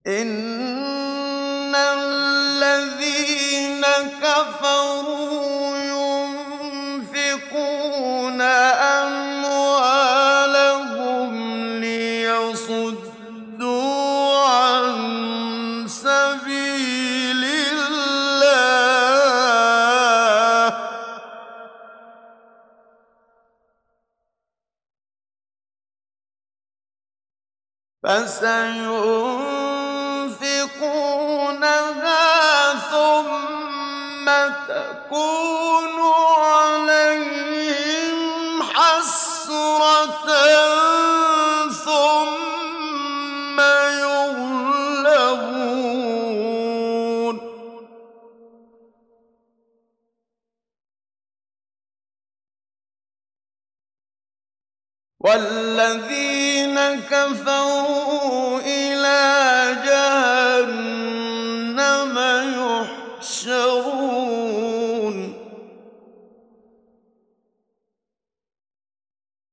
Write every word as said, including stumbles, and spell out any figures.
إِنَّ الَّذِينَ كَفَرُوا يُنفِقُونَ أَمْوَالَهُمْ لِيَصُدُّوا عَن سَبِيلِ اللَّهِ فَسَيُنفِقُونَهَا ثُمَّ تَكُونُ عَلَيْهِمْ حَسْرَةً ثُمَّ يُغْلَبُونَ وَالَّذِينَ كَفَرُوا إِلَىٰ جَهَنَّمَ يُحْشَرُونَ